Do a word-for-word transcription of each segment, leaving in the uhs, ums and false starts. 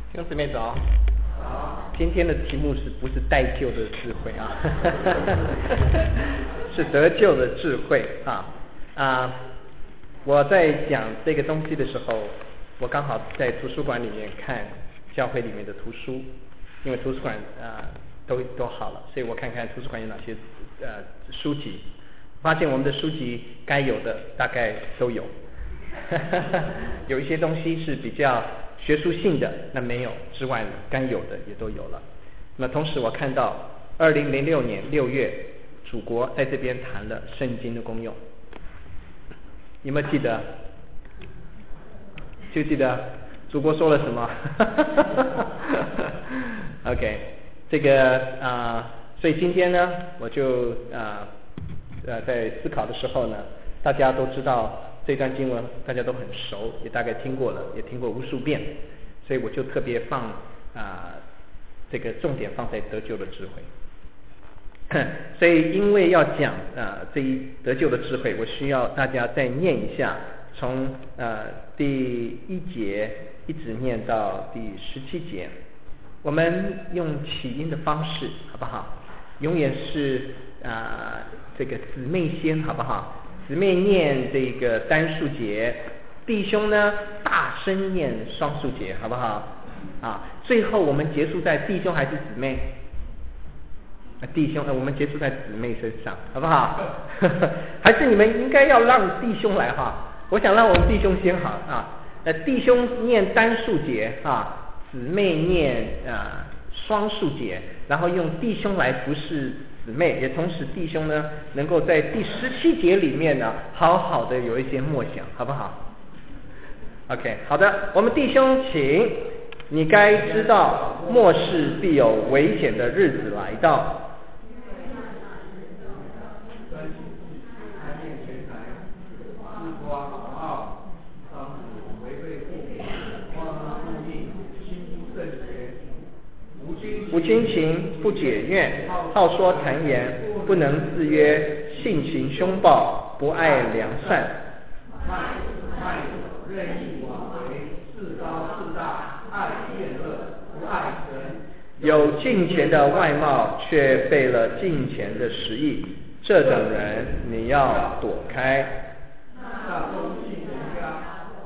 弟兄姊妹早。今天的题目是不是待救的智慧啊？是得救的智慧啊啊！我在讲这个东西的时候，我刚好在图书馆里面看教会里面的图书，因为图书馆啊都都好了，所以我看看图书馆有哪些呃书籍，发现我们的书籍该有的大概都有，有一些东西是比较学术性的，那没有之外，该有的也都有了。那同时我看到二零零六年六月，祖国在这边谈了圣经的功用，有没有记得？就记得祖国说了什么？OK， 这个啊、呃，所以今天呢，我就啊呃，呃在思考的时候呢，大家都知道这段经文，大家都很熟，也大概听过了，也听过无数遍，所以我就特别放啊、呃、这个重点放在得救的智慧。所以因为要讲啊、呃、这一得救的智慧，我需要大家再念一下，从呃第一节一直念到第十七节，我们用起音的方式好不好？永远是啊、呃、这个姊妹先好不好？姊妹念这个单数节，弟兄呢大声念双数节，好不好？啊，最后我们结束在弟兄还是姊妹？弟兄，呃，我们结束在姊妹身上，好不好？还是你们应该要让弟兄来哈？我想让我们弟兄先好啊。呃，弟兄念单数节啊，姊妹念啊双数节，然后用弟兄来服侍姊妹，也同时弟兄呢能够在第十七节里面呢好好的有一些默想，好不好 ？OK， 好的，我们弟兄请，你该知道末世必有危险的日子来到。无亲情，不解怨，好说谗言，不能自约，性情凶暴，不爱良善。 卖主任意妄为，自高自大，爱厌乐，不爱神。 有敬虔的外貌，却背了敬虔的实意，这等人你要躲开。 那忠信人家，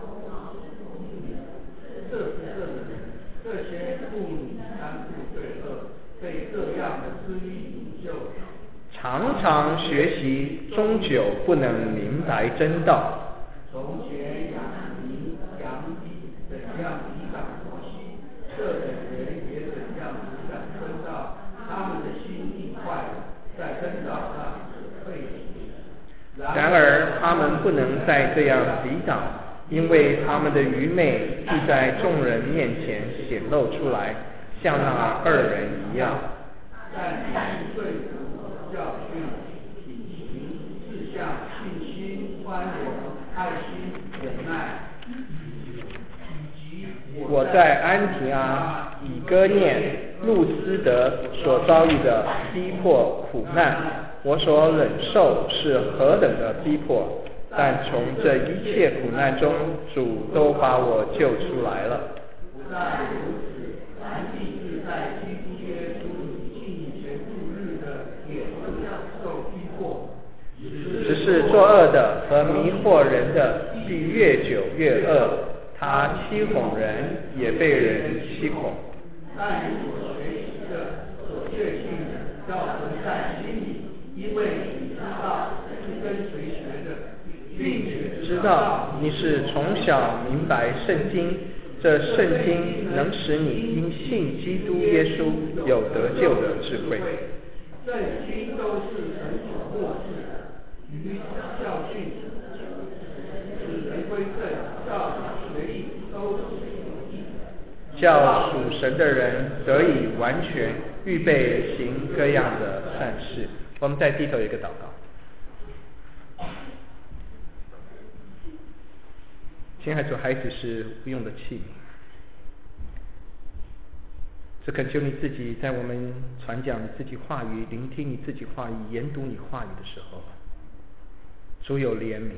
这是这人，这些妇女贪腐罪恶，被这样的私欲引诱， 常常学习，终究不能明白真道。 从前养迷养己，怎样抵挡摩西，这等人也怎样抵挡真道。他们的心意坏了，在真道上是废弃。 然而他们不能再这样抵挡，因为他们的愚昧必在众人面前显露出来，像那二人一样。 但你是对主教训、品行、志向、信心、宽容、爱心、忍耐，以及我在安提阿、以哥念、路斯德所遭遇的逼迫苦难，我所忍受是何等的逼迫，但从这一切苦难中，主都把我救出来了。 不但如此，凡立志在基督耶稣里敬虔度日的，也会受逼迫。 只是作恶的和迷惑人的，必越久越恶。他欺哄人，也被人欺哄。 但你所学习的、所确信的，要存在心里，因为你知道是跟随学的，并且知道你是从小明白圣经，这圣经能使你因信基督耶稣有得救的智慧。 圣经都是神所默示的，于教训、使人归正、教导学艺，都是有益的， 叫属神的人得以完全，预备行各样的善事。我们在低头有一个祷告。亲爱的主，孩子是无用的器皿，只恳求你自己在我们传讲你自己话语、聆听你自己话语、研读你话语的时候，主有怜悯，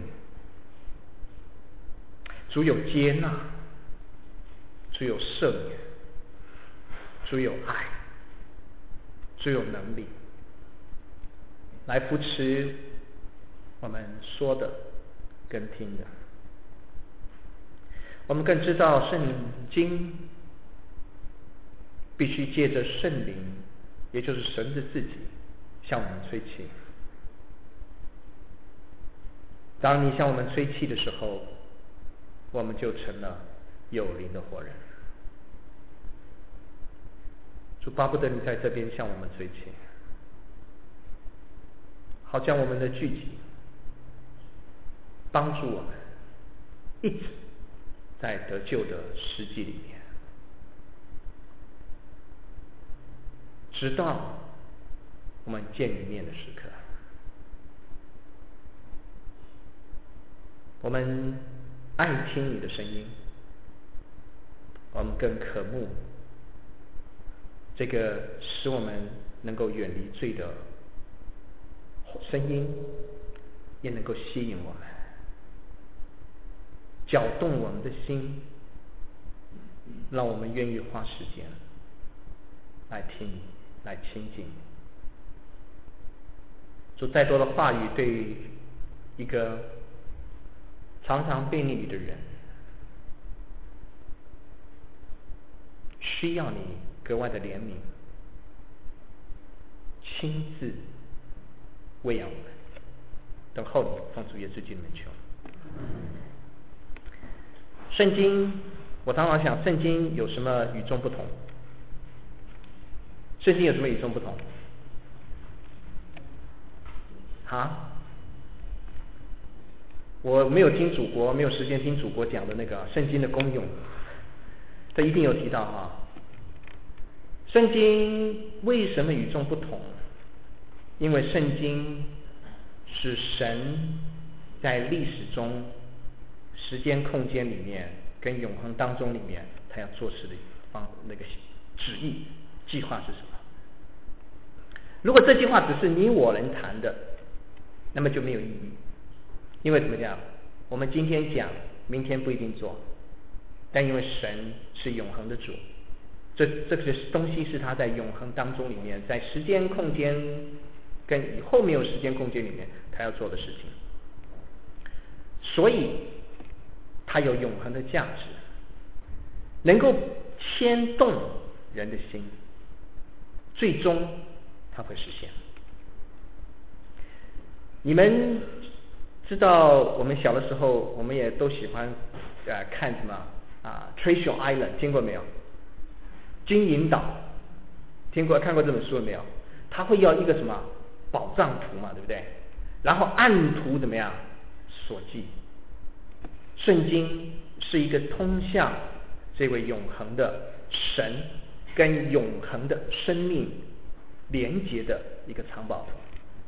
主有接纳，主有赦免， 主有爱，主有能力来扶持我们说的跟听的。我们更知道圣经必须借着圣灵，也就是神的自己向我们吹气。当你向我们吹气的时候，我们就成了有灵的活人。主巴不得你在这边向我们吹气，好将我们的聚集帮助我们一直在得救的实际里面，直到我们见你面的时刻。我们爱听你的声音，我们更渴慕这个使我们能够远离罪的声音，也能够吸引我们，搅动我们的心，让我们愿意花时间来听你，来亲近你。主，再多的话语对于一个常常背逆你的人，需要你格外的怜悯，亲自喂养我们。等候你，奉主耶稣基督的名求。圣经，我常常想，圣经有什么与众不同？圣经有什么与众不同？啊？我没有听主国，没有时间听主国讲的那个圣经的功用，这一定有提到啊。圣经为什么与众不同？因为圣经是神在历史中、时间空间里面跟永恒当中里面，他要做事的方那个旨意计划是什么？如果这句话只是你我人谈的，那么就没有意义。因为怎么讲？我们今天讲，明天不一定做，但因为神是永恒的主，这这个东西是他在永恒当中里面，在时间空间跟以后没有时间空间里面他要做的事情，所以它有永恒的价值，能够牵动人的心，最终它会实现。你们知道我们小的时候，我们也都喜欢呃看什么啊 Treasure Island 听过没有？金银岛听过看过这本书了没有？他会要一个什么宝藏图嘛，对不对？然后按图怎么样所记？圣经是一个通向这位永恒的神跟永恒的生命连结的一个藏宝图。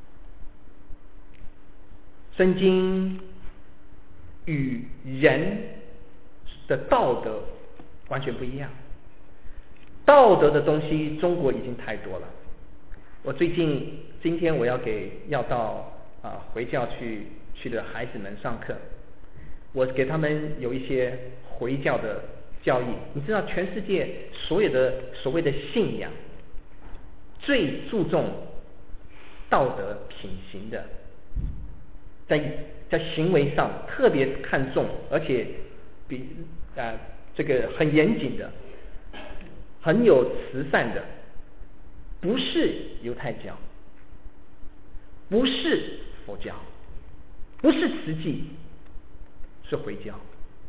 圣经与人的道德完全不一样，道德的东西中国已经太多了。我最近今天我要给要到啊回教去去的孩子们上课，我给他们有一些回教的教义。你知道全世界所有的所谓的信仰最注重道德品行的，在在行为上特别看重，而且比啊、呃、这个很严谨的，很有慈善的，不是犹太教，不是佛教，不是慈济，是回教。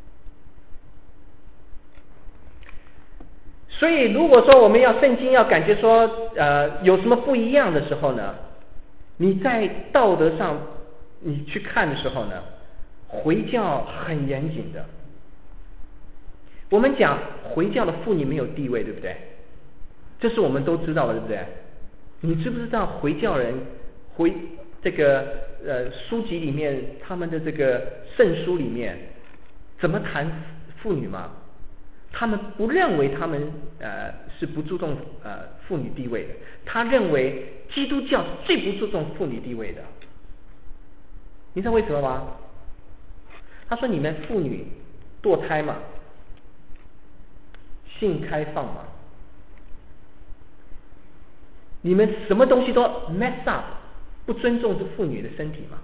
所以如果说我们要圣经要感觉说呃有什么不一样的时候呢，你在道德上你去看的时候呢，回教很严谨的。我们讲回教的妇女没有地位，对不对？这是我们都知道的，对不对？你知不知道回教人回这个呃书籍里面他们的这个圣书里面怎么谈妇女吗？他们不认为他们呃是不注重呃妇女地位的，他认为基督教是最不注重妇女地位的。你知道为什么吗？他说你们妇女堕胎嘛，性开放嘛， 你们什么东西都 mess up， 不尊重这妇女的身体吗？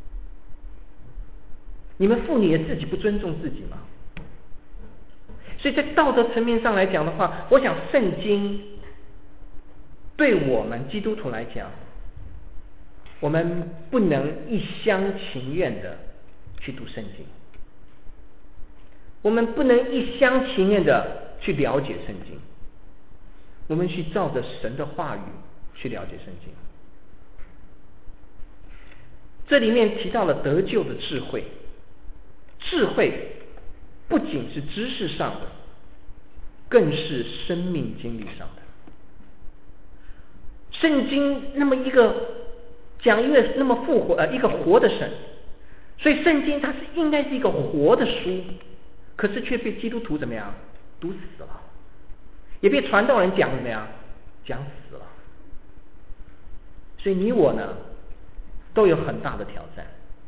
你们妇女也自己不尊重自己吗？所以在道德层面上来讲的话，我想圣经对我们基督徒来讲，我们不能一厢情愿的去读圣经，我们不能一厢情愿的去了解圣经，我们去照着神的话语去了解圣经。这里面提到了得救的智慧，智慧不仅是知识上的，更是生命经历上的。圣经那么一个讲一个那么复活呃一个活的神，所以圣经它是应该是一个活的书，可是却被基督徒怎么样读死了，也被传道人讲怎么样讲死了。所以你我呢都有很大的挑战，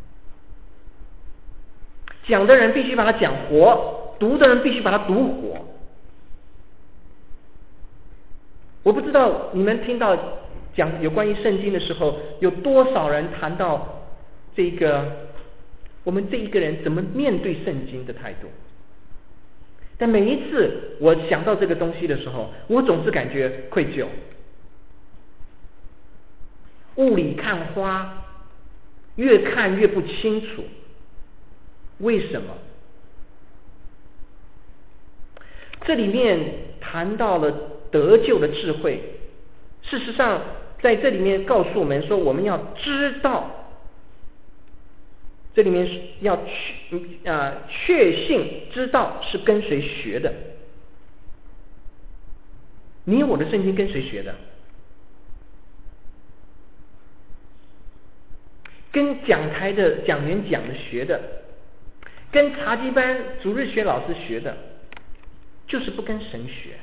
讲的人必须把它讲活，读的人必须把它读活。我不知道你们听到讲有关于圣经的时候，有多少人谈到这个我们这一个人怎么面对圣经的态度。但每一次我想到这个东西的时候，我总是感觉愧疚。雾里看花，越看越不清楚，为什么？这里面谈到了得救的智慧，事实上在这里面告诉我们说，我们要知道，这里面要确啊确信知道是跟谁学的。你我的圣经跟谁学的？跟讲台的讲员讲的学的，跟茶基班主日学老师学的，就是不跟神学。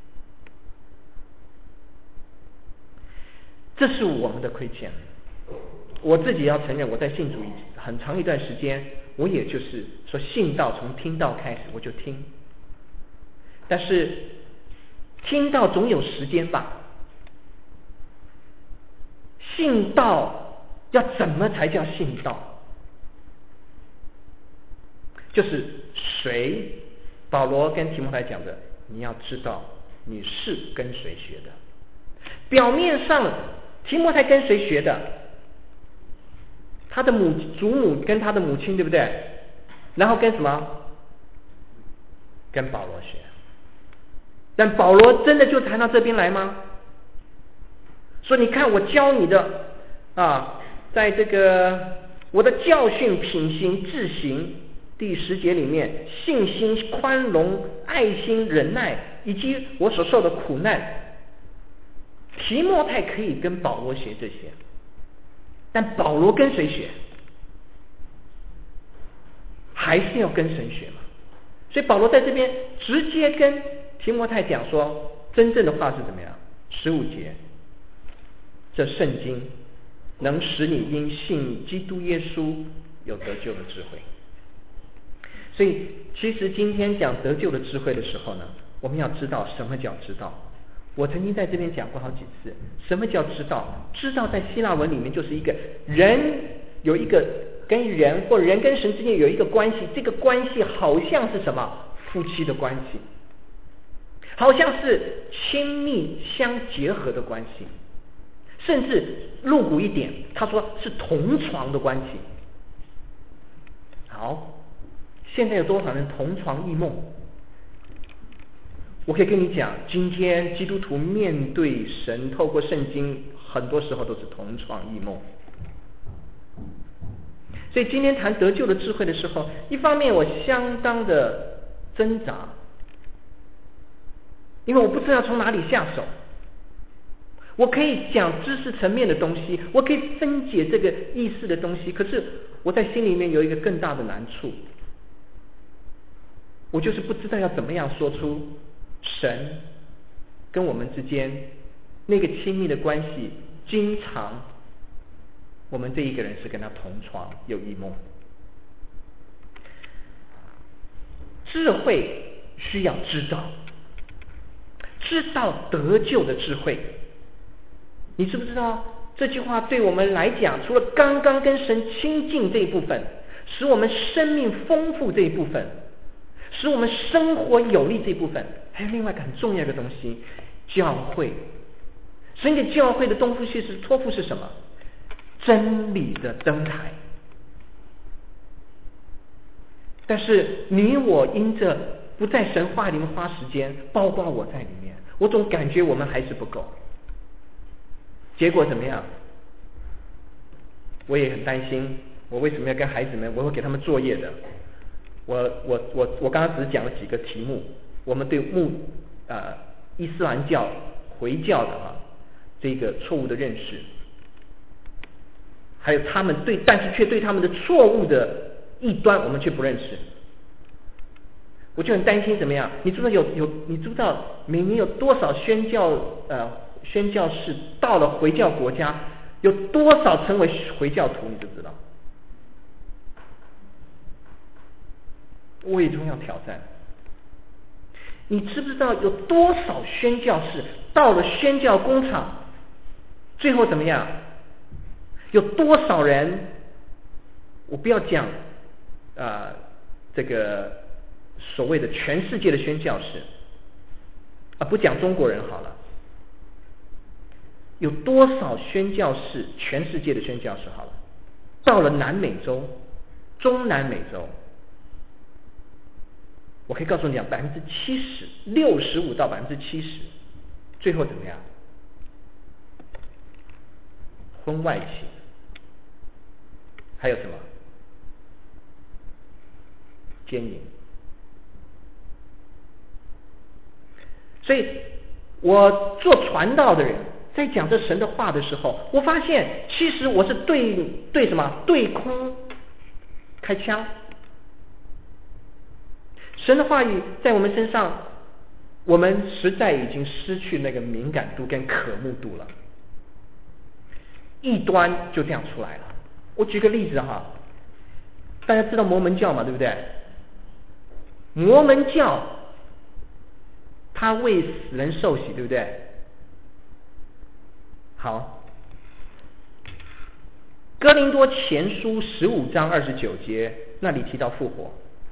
这是我们的亏欠。我自己要承认，我在信主很长一段时间，我也就是说信道从听道开始我就听，但是听道总有时间吧，信道要怎么才叫信道？就是谁保罗跟提摩太讲的，你要知道你是跟谁学的。表面上提摩太跟谁学的？他的母祖母跟他的母亲，对不对？然后跟什么？跟保罗学。但保罗真的就谈到这边来吗？说你看我教你的啊，在这个我的教训、品行、治行第十节里面，信心、宽容、爱心、忍耐，以及我所受的苦难，提摩太可以跟保罗学这些，但保罗跟谁学？还是要跟神学嘛。所以保罗在这边直接跟提摩太讲说，真正的话是怎么样？十五节，这圣经能使你因信基督耶稣有得救的智慧。所以其实今天讲得救的智慧的时候呢，我们要知道什么叫知道。我曾经在这边讲过好几次，什么叫知道？知道在希腊文里面就是一个人有一个跟人或人跟神之间有一个关系，这个关系好像是什么？夫妻的关系，好像是亲密相结合的关系，甚至露骨一点，他说是同床的关系。好，现在有多少人同床异梦？我可以跟你讲，今天基督徒面对神，透过圣经，很多时候都是同床异梦。所以今天谈得救的智慧的时候，一方面我相当的挣扎，因为我不知道从哪里下手。我可以讲知识层面的东西，我可以分解这个意思的东西，可是我在心里面有一个更大的难处，我就是不知道要怎么样说出神跟我们之间那个亲密的关系，经常我们这一个人是跟他同床有异梦。智慧需要知道，知道得救的智慧， 你知不知道这句话对我们来讲，除了刚刚跟神亲近这一部分，使我们生命丰富这一部分，使我们生活有力这一部分，还有另外一个很重要的东西，教会。神给教会的东夫系是托付是什么？真理的灯台。但是你我因着不在神话里面花时间，包括我在里面，我总感觉我们还是不够。结果怎么样？我也很担心，我为什么要跟孩子们，我会给他们作业的。我我我我刚刚只是讲了几个题目，我们对穆呃伊斯兰教回教的啊这个错误的认识，还有他们对，但是却对他们的错误的异端，我们却不认识。我就很担心怎么样？你知道有有你知道每年有多少宣教呃宣教士到了回教国家，有多少成为回教徒，你就知道。为中要挑战，你知不知道有多少宣教士到了宣教工厂，最后怎么样？有多少人？我不要讲啊、呃，这个所谓的全世界的宣教士啊，不讲中国人好了。有多少宣教士，全世界的宣教士好了，到了南美洲、中南美洲，我可以告诉你讲，百分之七十、六十五到百分之七十，最后怎么样？婚外情，还有什么？奸淫。所以，我做传道的人，在讲这神的话的时候，我发现，其实我是对对什么？对空开枪。神的话语在我们身上，我们实在已经失去那个敏感度跟渴慕度了。异端就这样出来了。我举个例子哈，大家知道摩门教嘛，对不对？摩门教他为死人受洗，对不对？好，哥林多前书十五章二十九节那里提到复活。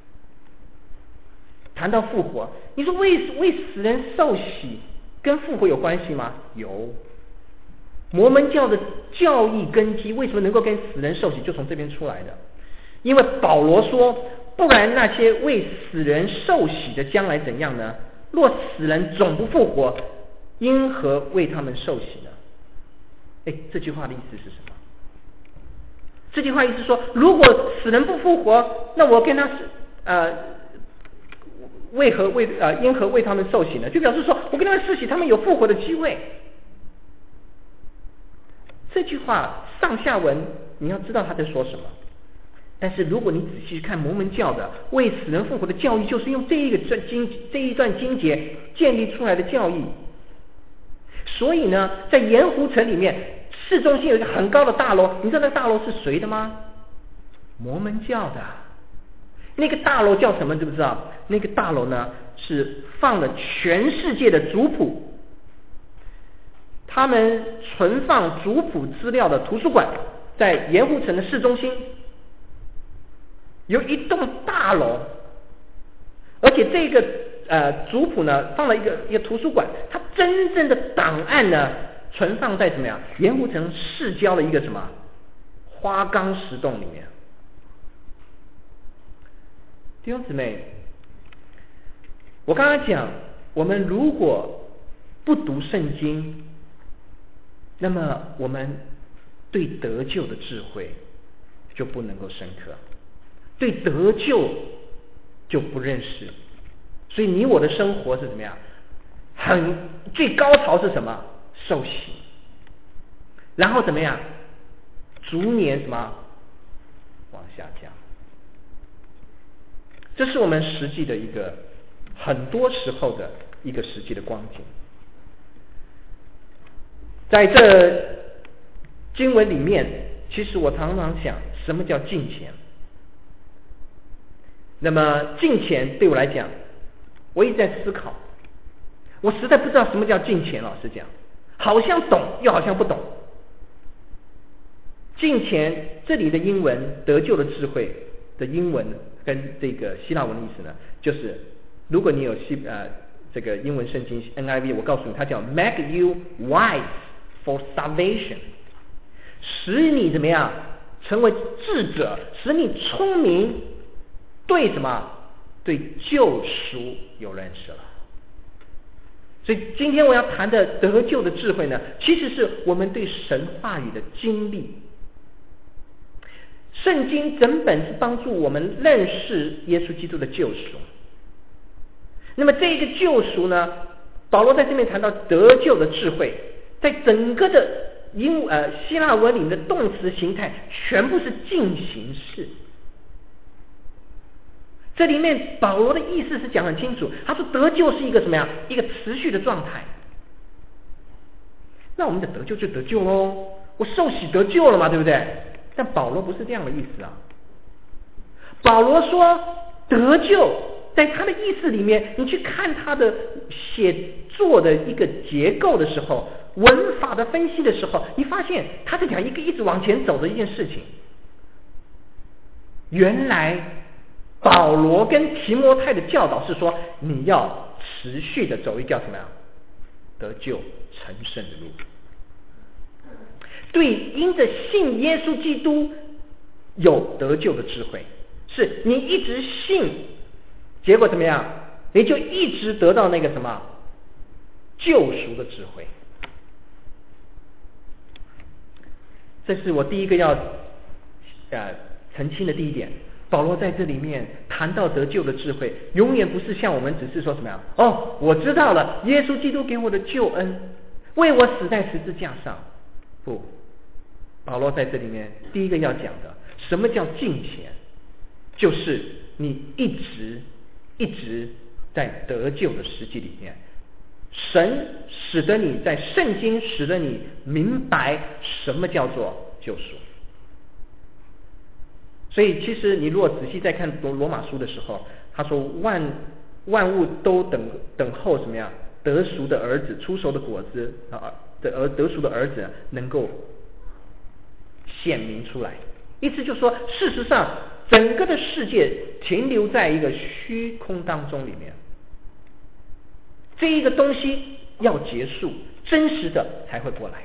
谈到复活，你说为为死人受洗跟复活有关系吗？有。摩门教的教义根基为什么能够跟死人受洗，就从这边出来的。因为保罗说，不然那些为死人受洗的将来怎样呢？若死人总不复活，因何为他们受洗呢？哎，这句话的意思是什么？这句话意思说，如果死人不复活，那我跟他是呃。为何为呃因何为他们受洗呢？就表示说我跟他们受洗，他们有复活的机会。这句话上下文你要知道他在说什么。但是如果你仔细去看摩门教的为死人复活的教义，就是用这一个经这一段经节建立出来的教义。所以呢，在盐湖城里面市中心有一个很高的大楼，你知道那个大楼是谁的吗？摩门教的。那个大楼叫什么？知不知道？那个大楼呢，是放了全世界的族谱，他们存放族谱资料的图书馆，在盐湖城的市中心有一栋大楼，而且这个呃族谱呢放了一个一个图书馆，它真正的档案呢存放在什么呀？盐湖城市郊的一个什么花岗石洞里面。弟兄姊妹，我刚刚讲，我们如果不读圣经，那么我们对得救的智慧就不能够深刻，对得救就不认识，所以你我的生活是怎么样？很最高潮是什么？受洗，然后怎么样？逐年什么往下降。这是我们实际的一个很多时候的一个实际的光景。在这经文里面，其实我常常想，什么叫敬虔？那么敬虔对我来讲，我一直在思考，我实在不知道什么叫敬虔。老实讲， 好像懂又好像不懂。敬虔这里的英文得救的智慧的英文跟这个希腊文的意思呢，就是如果你有希呃这个英文圣经 N I V， 我告诉你，它叫 make you wise for salvation， 使你怎么样成为智者，使你聪明，对什么？对救赎有认识了。所以今天我要谈的得救的智慧呢，其实是我们对神话语的经历。圣经整本是帮助我们认识耶稣基督的救赎。那么这个救赎呢，保罗在这边谈到得救的智慧，在整个的英呃希腊文里面的动词形态全部是进行式。这里面保罗的意思是讲很清楚，他说得救是一个什么样？一个持续的状态。那我们的得救就得救喽，我受洗得救了嘛，对不对？但保罗不是这样的意思啊。保罗说得救，在他的意思里面，你去看他的写作的一个结构的时候，文法的分析的时候，你发现他在讲一个一直往前走的一件事情。原来保罗跟提摩太的教导是说，你要持续的走一条什么样得救成圣的路。对，因着信耶稣基督有得救的智慧，是你一直信，结果怎么样？你就一直得到那个什么救赎的智慧。这是我第一个要呃澄清的第一点。保罗在这里面谈到得救的智慧，永远不是像我们只是说什么样哦，我知道了，耶稣基督给我的救恩，为我死在十字架上。不，保罗在这里面第一个要讲的，什么叫敬虔？就是你一直一直在得救的实际里面，神使得你在圣经使得你明白什么叫做救赎。所以其实你如果仔细在看罗马书的时候，他说万万物都等等候什么样得赎的儿子出熟的果子啊，的而得赎的儿子能够显明出来。意思就是说，事实上整个的世界停留在一个虚空当中里面，这一个东西要结束，真实的才会过来。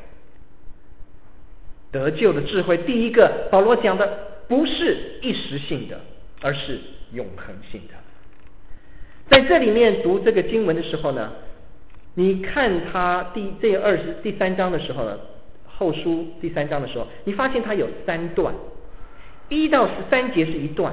得救的智慧，第一个保罗讲的不是一时性的，而是永恒性的。在这里面读这个经文的时候呢，你看他第这二十第三章的时候呢，后书第三章的时候，你发现它有三段，一到十三节是一段，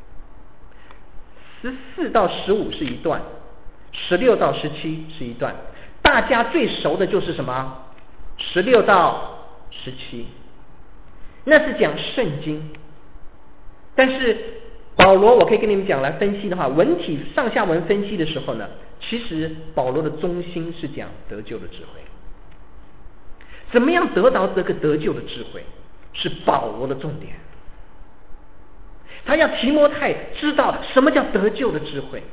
十四到十五是一段，十六到十七是一段。大家最熟的就是什么？十六到十七，那是讲圣经。但是保罗，我可以跟你们讲来分析的话，文体上下文分析的时候呢，其实保罗的中心是讲得救的智慧。怎么样得到这个得救的智慧，是保罗的重点。他要提摩太知道什么叫得救的智慧。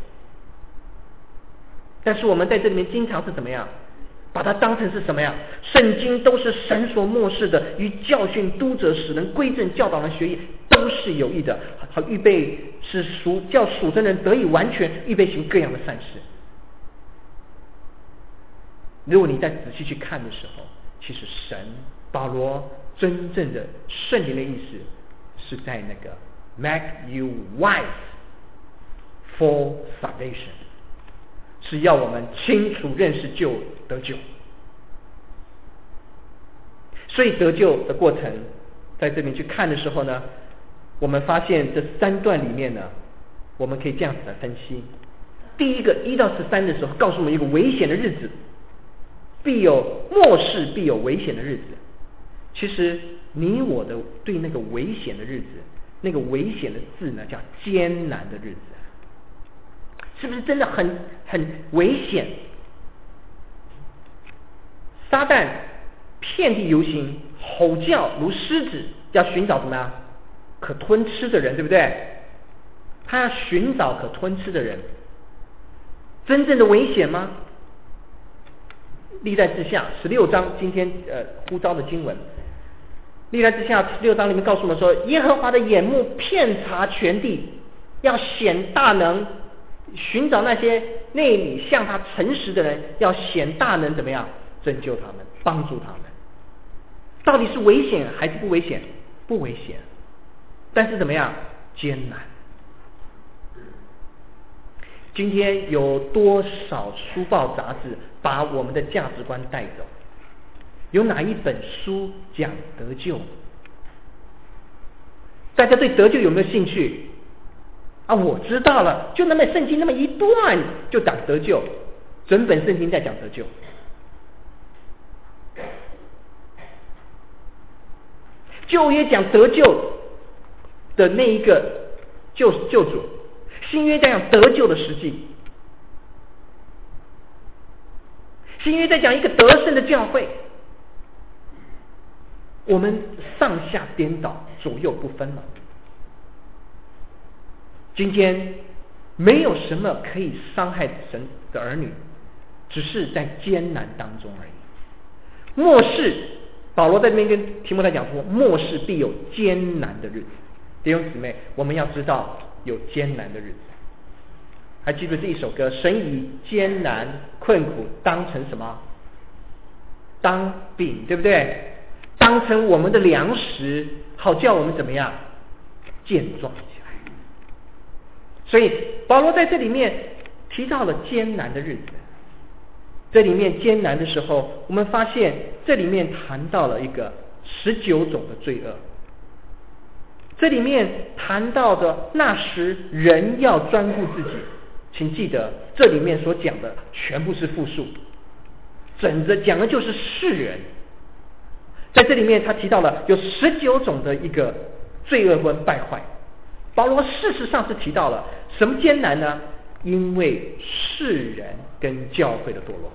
但是我们在这里面经常是怎么样把它当成是什么样？圣经都是神所默示的，与教训、督责、使人归正、教导人学义，都是有益的，好预备使属叫属真人得以完全，预备行各样的善事。如果你再仔细去看的时候，其实神保罗真正的圣灵的意思是在那个 make you wise for salvation， 是要我们清楚认识救得救。所以得救的过程在这边去看的时候呢，我们发现这三段里面呢，我们可以这样子来分析。第一个一到十三的时候告诉我们一个危险的日子，必有末世必有危险的日子。其实你我的对那个危险的日子，那个危险的字呢叫艰难的日子，是不是真的很很危险？撒旦遍地游行，吼叫如狮子，要寻找什么呀？可吞吃的人，对不对？他要寻找可吞吃的人。真正的危险吗？ 历代志下十六章，今天呃呼召的经文，历代志下十六章里面告诉我们说，耶和华的眼目遍察全地，要显大能，寻找那些内里向他诚实的人，要显大能怎么样拯救他们，帮助他们。到底是危险还是不危险？不危险，但是怎么样艰难。今天有多少书报杂志把我们的价值观带走？有哪一本书讲得救？大家对得救有没有兴趣啊？我知道了，就那么圣经那么一段就讲得救，整本圣经在讲得救。旧约讲得救的那一个救救主，新约在讲得救的实际，新约在讲一个得胜的教会。我们上下颠倒，左右不分了。今天没有什么可以伤害神的儿女，只是在艰难当中而已。末世，保罗在这边跟提摩太讲说，末世必有艰难的日子。弟兄姊妹，我们要知道有艰难的日子。还记得这一首歌，神以艰难困苦当成什么？当饼，对不对？当成我们的粮食，好叫我们怎么样健壮起来。所以保罗在这里面提到了艰难的日子。这里面艰难的时候，我们发现这里面谈到了一个十九种的罪恶。这里面谈到的那时人要专顾自己，请记得这里面所讲的全部是复数，整个讲的就是世人。在这里面他提到了有十九种的一个罪恶跟败坏。保罗事实上是提到了什么艰难呢？因为世人跟教会的堕落，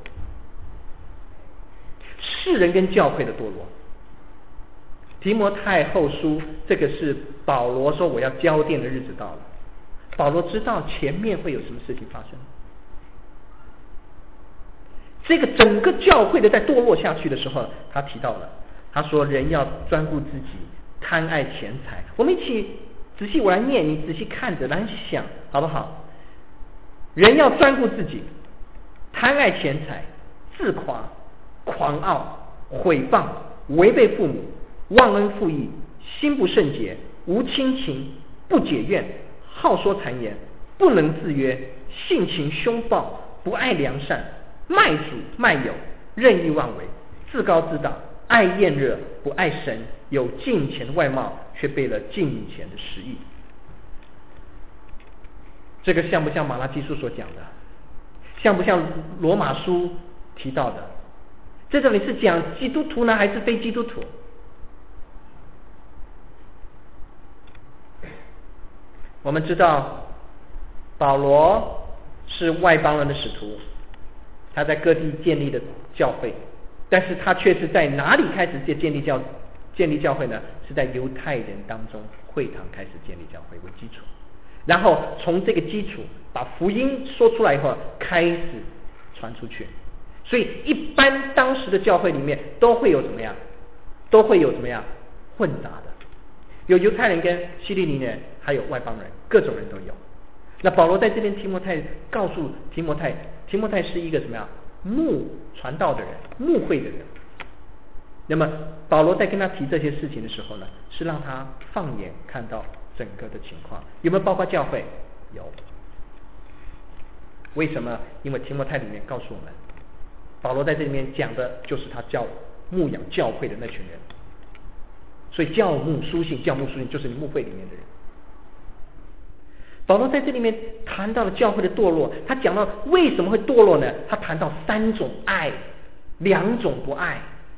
世人跟教会的堕落。提摩太后书，这个是保罗说我要交电的日子到了。保罗知道前面会有什么事情发生，这个整个教会的在堕落下去的时候，他提到了，他说人要专顾自己，贪爱钱财。我们一起仔细我来念，你仔细看着来想好不好？人要专顾自己，贪爱钱财，自夸、狂傲、毁谤、违背父母、忘恩负义、心不圣洁、无亲情、不解怨、好说谗言、不能自约、性情凶暴、不爱良善、卖主卖友、任意妄为、自高自大、爱厌热、不爱神，有敬虔的外貌，却背了敬虔的实意。这个像不像马拉基书所讲的？像不像罗马书提到的？这到底是讲基督徒呢，还是非基督徒？我们知道保罗是外邦人的使徒，他在各地建立的教会，但是他却是在哪里开始建立教建立教会呢？是在犹太人当中会堂开始建立教会为基础，然后从这个基础把福音说出来以后开始传出去。所以一般当时的教会里面都会有怎么样都会有怎么样混杂的，有犹太人跟希利尼人，还有外邦人，各种人都有。那保罗在这边提摩太告诉提摩太，提摩太是一个什么样牧传道的人，牧会的人。那么保罗在跟他提这些事情的时候呢，是让他放眼看到整个的情况。有没有包括教会？有。为什么？因为提摩太里面告诉我们，保罗在这里面讲的就是他教牧养教会的那群人。所以教牧书信，教牧书信就是你牧会里面的人。保罗在这里面谈到了教会的堕落，他讲到为什么会堕落呢？他谈到三种爱，两种不爱。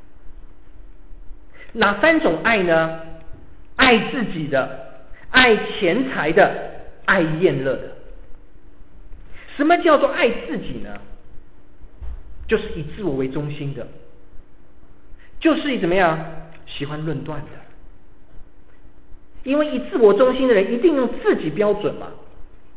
哪三种爱呢？爱自己的，爱钱财的，爱厌乐的。什么叫做爱自己呢？就是以自我为中心的，就是以怎么样喜欢论断的。因为以自我中心的人一定用自己标准嘛，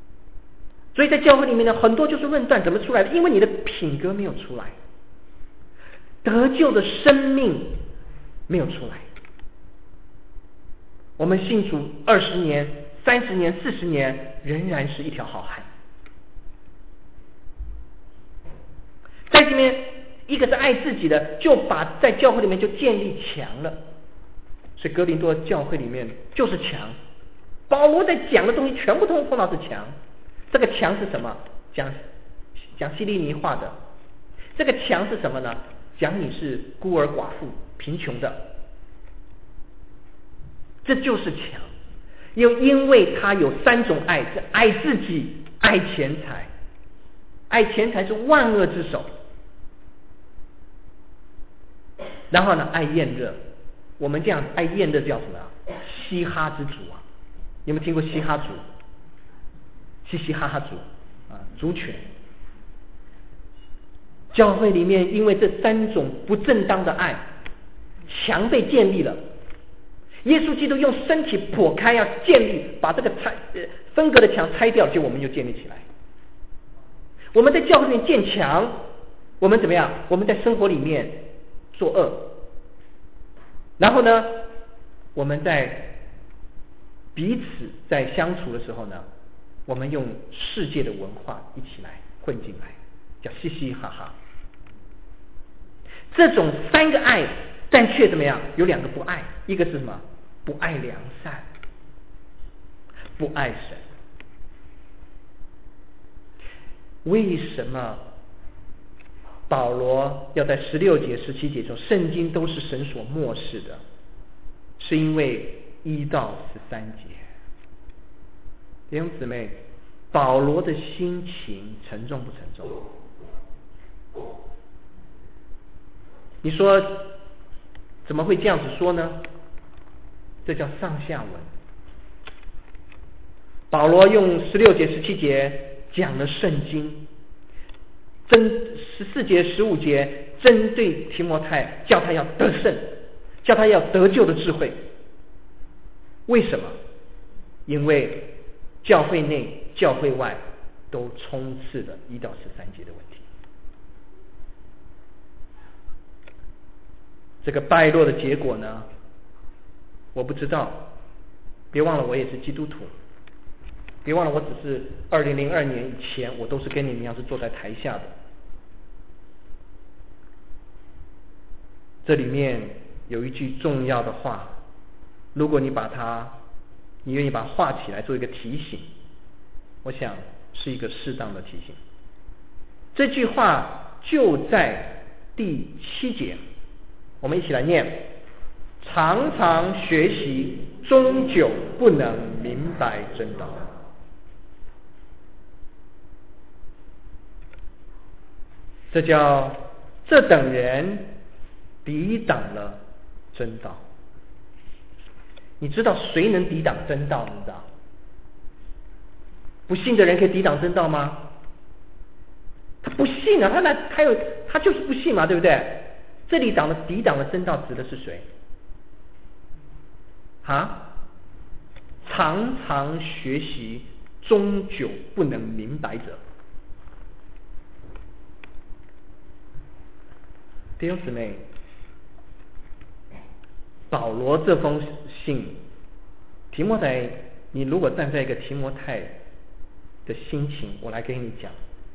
所以在教会里面呢，很多就是论断怎么出来的？因为你的品格没有出来， 得救的生命没有出来。我们信主二十年、三十年、四十年，仍然是一条好汉。在这边，一个是爱自己的，就把在教会里面就建立墙了。所以哥林多教会里面就是墙，保罗在讲的东西全部都碰到是墙。这个墙是什么？讲讲希利尼话的。这个墙是什么呢？讲你是孤儿寡妇、贫穷的，这就是墙。又因为他有三种爱，是爱自己、爱钱财。爱钱财是万恶之首。然后呢，爱厌乐。我们这样爱厌乐叫什么啊？嘻哈之族啊！有没有听过嘻哈族？嘻嘻哈哈族啊，族群。教会里面因为这三种不正当的爱，墙被建立了。耶稣基督用身体破开，要建立，把这个拆分隔的墙拆掉，就我们就建立起来。我们在教会里面建墙，我们怎么样？我们在生活里面作恶，然后呢，我们在彼此在相处的时候呢，我们用世界的文化一起来混进来，叫嘻嘻哈哈。这种三个爱，但却怎么样？有两个不爱，一个是什么？不爱良善，不爱神。为什么保罗要在十六节、十七节说圣经都是神所默示的？是因为一到十三节，弟兄姊妹，保罗的心情沉重不沉重？你说怎么会这样子说呢？这叫上下文。保罗用十六节、十七节讲了圣经，针十四节、十五节针对提摩太，叫他要得胜，叫他要得救的智慧。为什么？因为教会内、教会外都充斥了一到十三节的问题。这个败落的结果呢，我不知道。别忘了，我也是基督徒。别忘了，我只是二零零二年以前，我都是跟你们一样是坐在台下的。这里面有一句重要的话，如果你把它，你愿意把它画起来做一个提醒，我想是一个适当的提醒。这句话就在第七节，我们一起来念：常常学习，终究不能明白真道。这叫这等人抵挡了真道。你知道谁能抵挡真道？你知道不信的人可以抵挡真道吗？他不信啊，他那他有他就是不信嘛，对不对？这里讲的抵挡了真道指的是谁？啊？常常学习，终究不能明白者。弟兄姊妹，保罗这封信，提摩太，你如果站在一个提摩太的心情，我来跟你讲，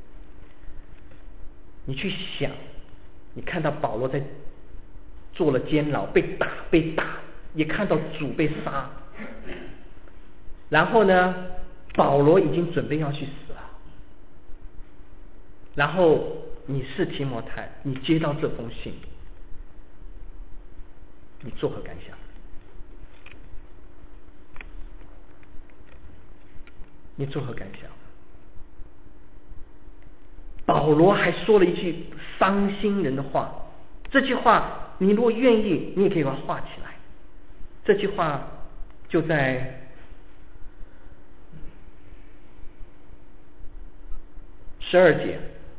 你去想，你看到保罗在做了监牢，被打被打，也看到主被杀，然后呢，保罗已经准备要去死了，然后你是提摩太，你接到这封信，你作何感想？你作何感想？保罗还说了一句伤心人的话，这句话你如果愿意，你也可以把它画起来。这句话就在十二节，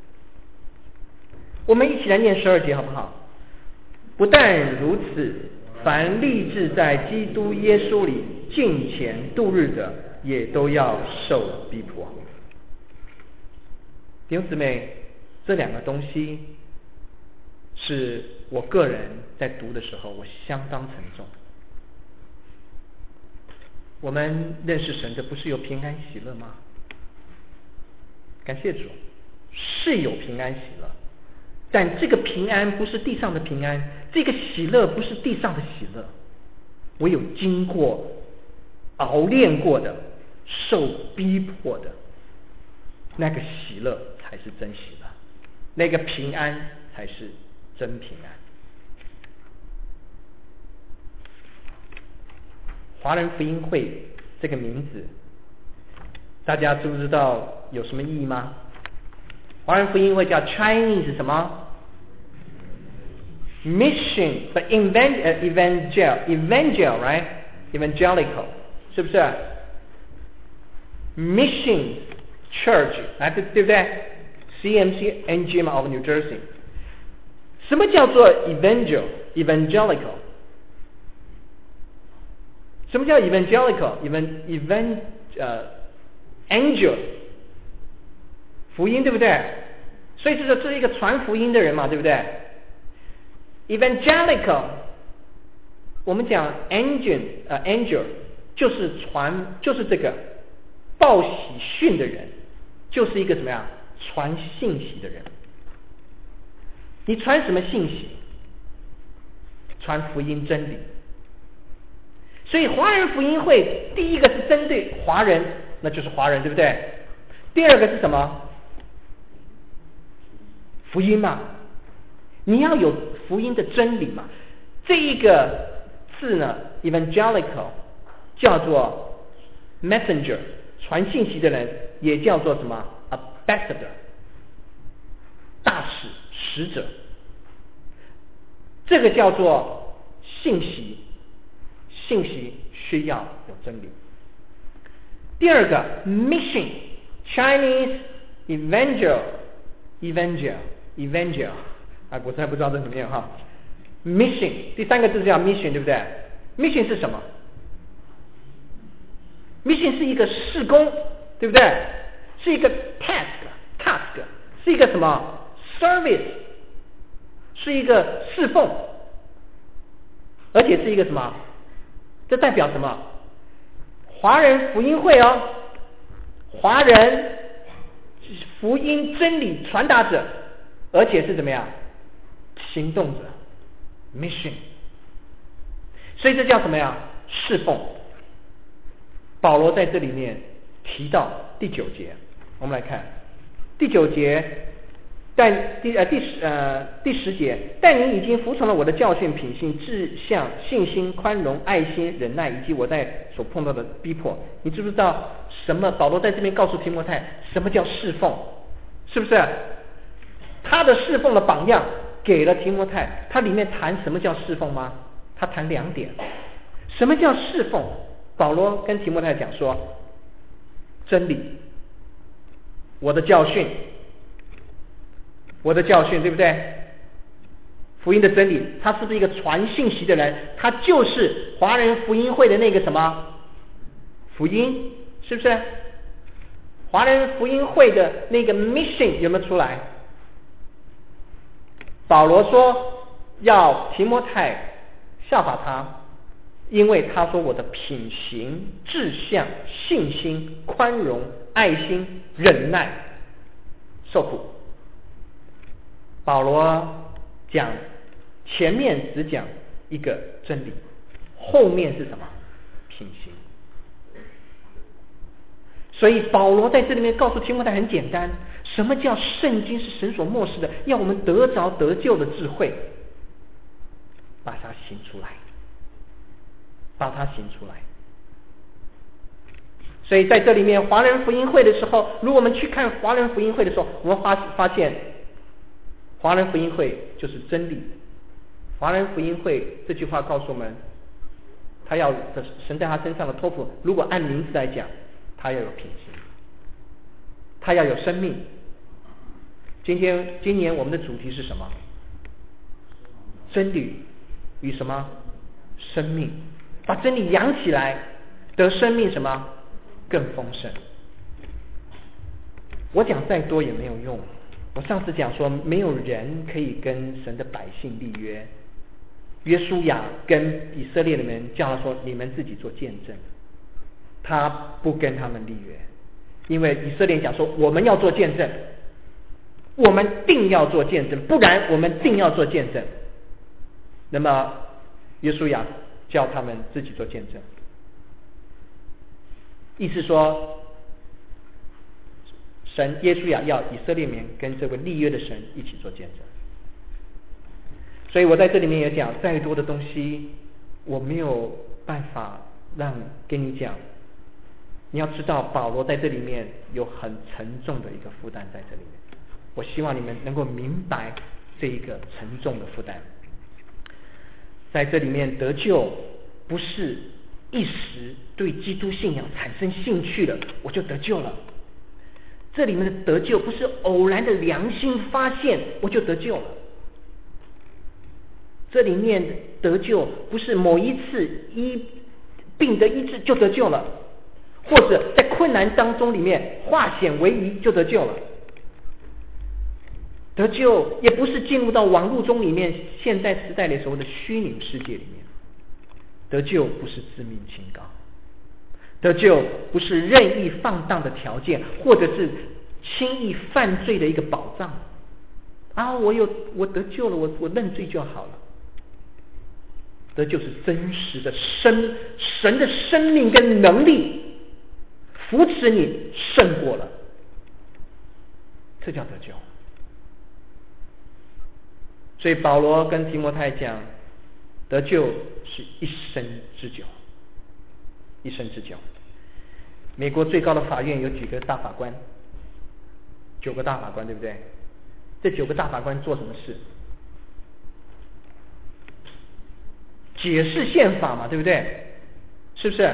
我们一起来念十二节好不好？不但如此，凡立志在基督耶稣里敬虔度日的，也都要受逼迫。弟兄姊妹，这两个东西是我个人在读的时候我相当沉重。我们认识神的不是有平安喜乐吗？感谢主，是有平安喜乐，但这个平安不是地上的平安，这个喜乐不是地上的喜乐，唯有经过熬炼过的、受逼迫的那个喜乐才是真喜乐，那个平安才是真平安。华人福音会这个名字，大家知不知道有什么意义吗？华人福音会叫 Chinese 什么 Mission but evangel evangel evangel right evangelical 是不是 Mission Church 来对对不对 C M C N G M of New Jersey。 什么叫做 evangel evangelical？ 什么叫 evangelical evan evan 呃 angel 福音对不对？所以这是这是一个传福音的人嘛，对不对？ evangelical 我们讲 angel 呃 angel 就是传就是这个报喜讯的人，就是一个什么呀？传信息的人。你传什么信息？传福音真理。所以华人福音会第一个是针对华人，那就是华人对不对？第二个是什么？福音嘛，你要有福音的真理嘛。这一个字呢 evangelical 叫做 messenger 传信息的人，也叫做什么 ambassador 大使使者，这个叫做信息，信息需要有真理。第二个 mission Chinese evangel evangel evangel 啊，我才不知道这怎么样哈。mission 第三个字叫 mission 对不对？ mission 是什么？ mission 是一个事工对不对？是一个 task task 是一个什么 service 是一个侍奉，而且是一个什么？这代表什么？华人福音会哦，华人福音真理传达者，而且是怎么样？行动者 mission。 所以这叫什么呀？侍奉。保罗在这里面提到第九节，我们来看第九节，但第呃第十呃第十节，但你已经服从了我的教训、品性、志向、信心、宽容、爱心、忍耐，以及我在所碰到的逼迫。你知不知道什么？保罗在这边告诉提摩太，什么叫侍奉？是不是？他的侍奉的榜样给了提摩太，他里面谈什么叫侍奉吗？他谈两点。什么叫侍奉？保罗跟提摩太讲说，真理，我的教训，我的教训，对不对？福音的真理，他是不是一个传信息的人？他就是华人福音会的那个什么福音，是不是？华人福音会的那个 mission 有没有出来？保罗说要提摩太效法他，因为他说我的品行、志向、信心、宽容、爱心、忍耐、受苦。保罗讲前面只讲一个真理，后面是什么？品行。所以保罗在这里面告诉提摩太很简单，什么叫圣经是神所默示的，要我们得着得救的智慧，把它行出来，把它行出来。所以在这里面华人福音会的时候，如果我们去看华人福音会的时候，我们发发现华人福音会就是真理。华人福音会这句话告诉我们，他要神在他身上的托付，如果按名字来讲，他要有品行，他要有生命。今天今年我们的主题是什么？真理与什么？生命。把真理养起来，得生命什么？更丰盛。我讲再多也没有用， 我上次讲说，没有人可以跟神的百姓立约。约书亚跟以色列的人叫他说：“你们自己做见证。”他不跟他们立约，因为以色列讲说：“我们要做见证，我们定要做见证，不然我们定要做见证。”那么约书亚叫他们自己做见证，意思说，神约书亚要以色列民跟这位立约的神一起做见证。所以我在这里面也讲，再多的东西我没有办法让跟你讲。你要知道，保罗在这里面有很沉重的一个负担在这里面。我希望你们能够明白这一个沉重的负担。在这里面得救不是一时对基督信仰产生兴趣了我就得救了，这里面的得救不是偶然的良心发现我就得救了，这里面得救不是某一次医病的医治就得救了，或者在困难当中里面化险为夷就得救了。得救也不是进入到网络中里面现代时代的时候的虚拟世界里面，得救不是自命清高，得救不是任意放荡的条件，或者是轻易犯罪的一个保障啊！我有我得救了，我我认罪就好了。得救是真实的生神的生命跟能力扶持你胜过了，这叫得救。所以保罗跟提摩太讲，得救是一生之久，一生之久。美国最高的法院有几个大法官？九个大法官，对不对？这九个大法官做什么事？解释宪法嘛，对不对？是不是？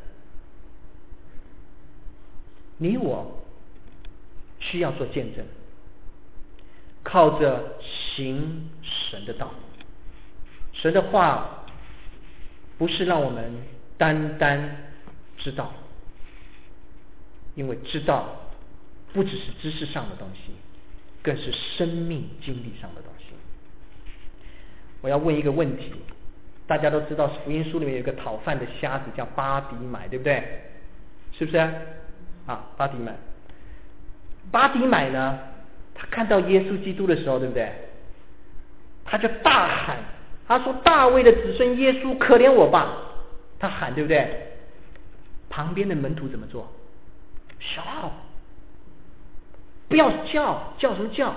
你我需要做见证，靠着行神的道。神的话不是让我们单单知道，因为知道不只是知识上的东西，更是生命经历上的东西。我要问一个问题，大家都知道福音书里面有一个讨饭的瞎子叫巴迪买，对不对？是不是啊？巴迪买，巴迪买呢，他看到耶稣基督的时候，对不对？他就大喊，他说：“大卫的子孙耶稣，可怜我吧！”他喊，对不对？旁边的门徒怎么做？笑，不要叫，叫什么叫？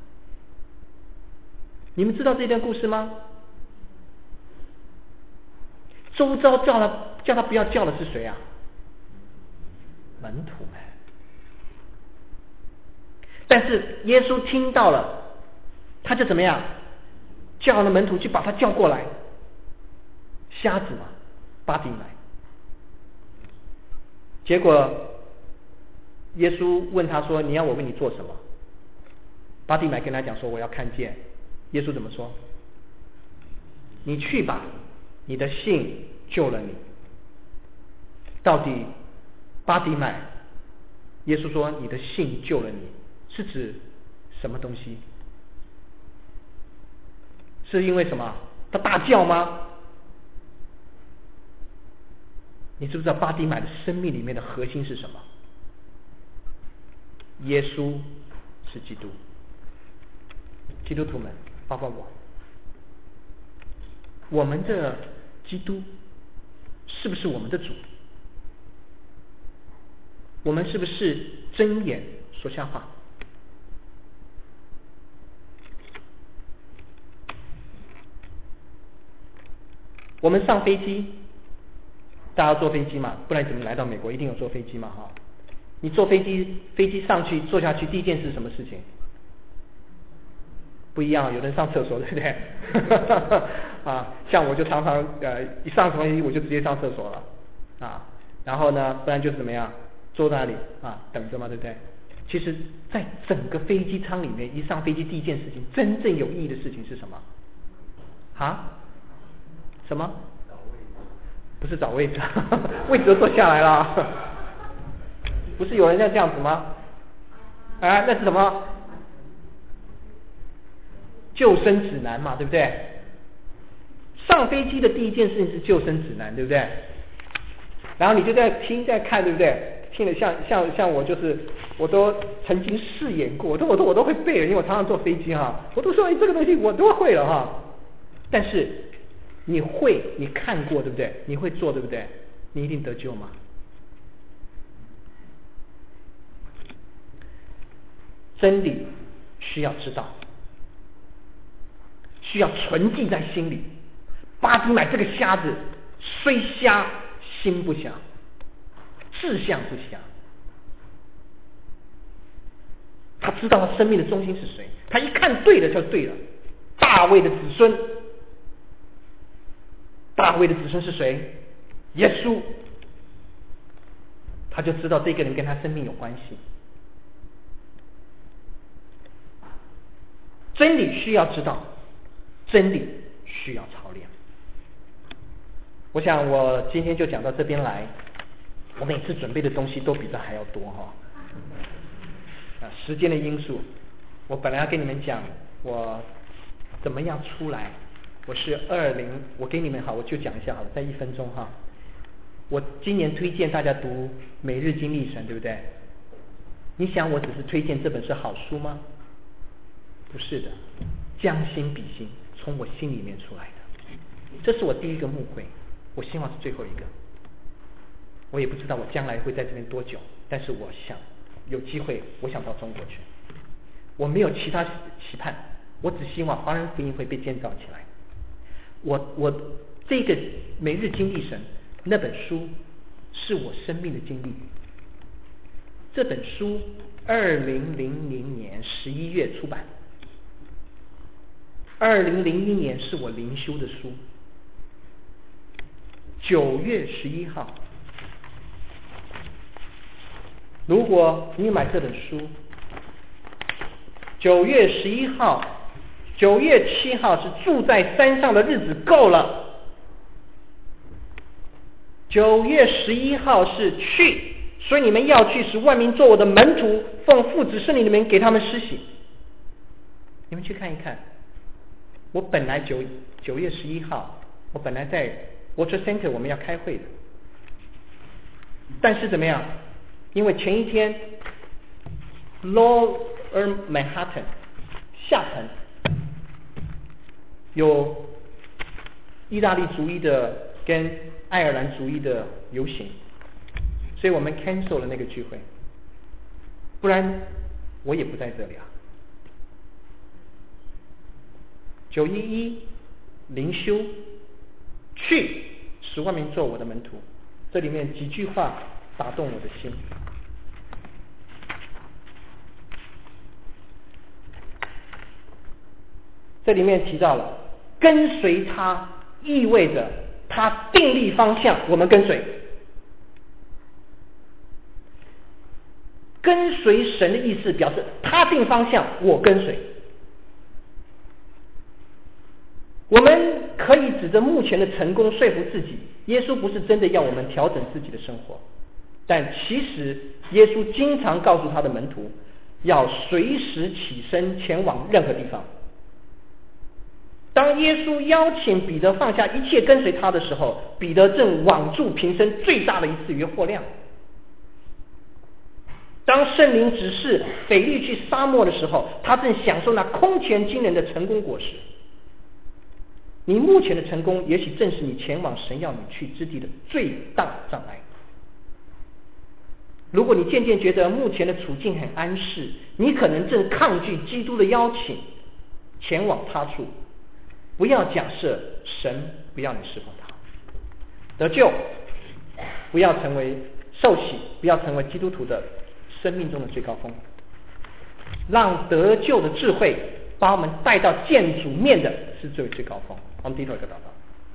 你们知道这段故事吗？周遭叫他叫他不要叫的是谁啊？门徒们。但是耶稣听到了，他就怎么样？叫了门徒去把他叫过来。瞎子嘛，巴迪买。结果耶稣问他说：“你要我为你做什么？”巴迪买跟他讲说：“我要看见。”耶稣怎么说？你去吧，你的信救了你。到底巴迪买，耶稣说你的信救了你，是指什么东西？是因为什么？他大叫吗？你知不知道巴迪买的生命里面的核心是什么？耶稣是基督。基督徒们，包括我，我们的基督是不是我们的主？我们是不是睁眼说瞎话？我们上飞机，大家坐飞机嘛，不然怎么来到美国？一定有坐飞机嘛，哈！你坐飞机，飞机上去坐下去，第一件事是什么事情？不一样，有人上厕所，对不对？啊，像我就常常呃一上飞机我就直接上厕所了啊，然后呢，不然就是怎么样，坐在那里啊等着嘛，对不对？其实，在整个飞机舱里面，一上飞机第一件事情，真正有意义的事情是什么？啊？什么？不是找位置，位置都坐下来了。不是有人要这样子吗？啊，那是什么？ 救生指南嘛，对不对？上飞机的第一件事情是救生指南，对不对？然后你就在听在看，对不对？听了像像像我就是我都曾经试演过，我都我都我都会背了，因为我常常坐飞机哈，我都说哎这个东西我都会了哈。但是你会，你看过对不对？你会做对不对？你一定得救吗？真理需要知道，需要存记在心里。巴底买这个瞎子虽瞎，心不瞎，志向不瞎。他知道他生命的中心是谁，他一看对了就对了。大卫的子孙，大卫的子孙是谁？耶稣。他就知道这个人跟他生命有关系。真理需要知道，真理需要操练。我想我今天就讲到这边来，我每次准备的东西都比这还要多哈。啊，时间的因素，我本来要跟你们讲我怎么样出来。我是二零，我给你们好，我就讲一下好了，在一分钟哈。我今年推荐大家读《每日经历神》，对不对？你想我只是推荐这本是好书吗？不是的，将心比心，从我心里面出来的。这是我第一个牧会，我希望是最后一个。我也不知道我将来会在这边多久，但是我想有机会，我想到中国去。我没有其他期盼，我只希望华人福音会被建造起来。我我这个每日经历神那本书是我生命的经历。这本书二零零零年十一月出版，二零零一年是我灵修的书，九月十一号。如果你买这本书，九月十一号、九月七号是住在山上的日子够了，九月十一号是去，所以你们要去，使万民做我的门徒，奉父子圣灵的名给他们施洗。你们去看一看，我本来九九月十一号，我本来在 Water Center 我们要开会的，但是怎么样？因为前一天 Lower Manhattan 下层有意大利族裔的跟爱尔兰族裔的游行，所以我们 cancel 了那个聚会，不然我也不在这里啊。九一一灵修，去使万民做我的门徒，这里面几句话打动我的心。这里面提到了跟随他，意味着他定立方向，我们跟随。跟随神的意思表示他定方向，我跟随。我们可以指着目前的成功说服自己，耶稣不是真的要我们调整自己的生活，但其实耶稣经常告诉他的门徒，要随时起身前往任何地方。当耶稣邀请彼得放下一切跟随他的时候，彼得正网住平生最大的一次约获量。当圣灵指示腓力去沙漠的时候，他正享受那空前惊人的成功果实。你目前的成功，也许正是你前往神要你去之地的最大障碍。如果你渐渐觉得目前的处境很安适，你可能正抗拒基督的邀请，前往他处。不要假设神不要你侍奉他。得救，不要成为受洗，不要成为基督徒的生命中的最高峰。让得救的智慧把我们带到见主面的是最最高峰。我们低头一个祷告。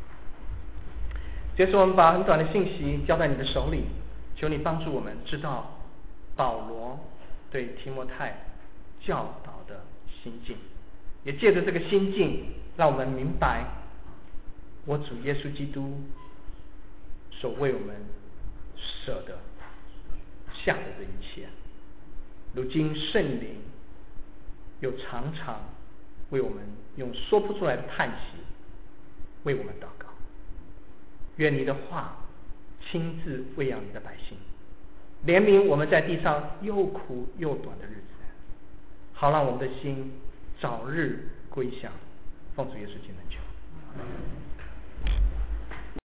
这是我们把很短的信息交在你的手里，求你帮助我们知道保罗对提摩太教导的心境，也借着这个心境，让我们明白我主耶稣基督所为我们舍的下的这一切。如今圣灵又常常为我们用说不出来的叹息为我们祷告。愿你的话亲自喂养你的百姓，怜悯我们在地上又苦又短的日子，好让我们的心早日归向。奉主耶稣基督的名求。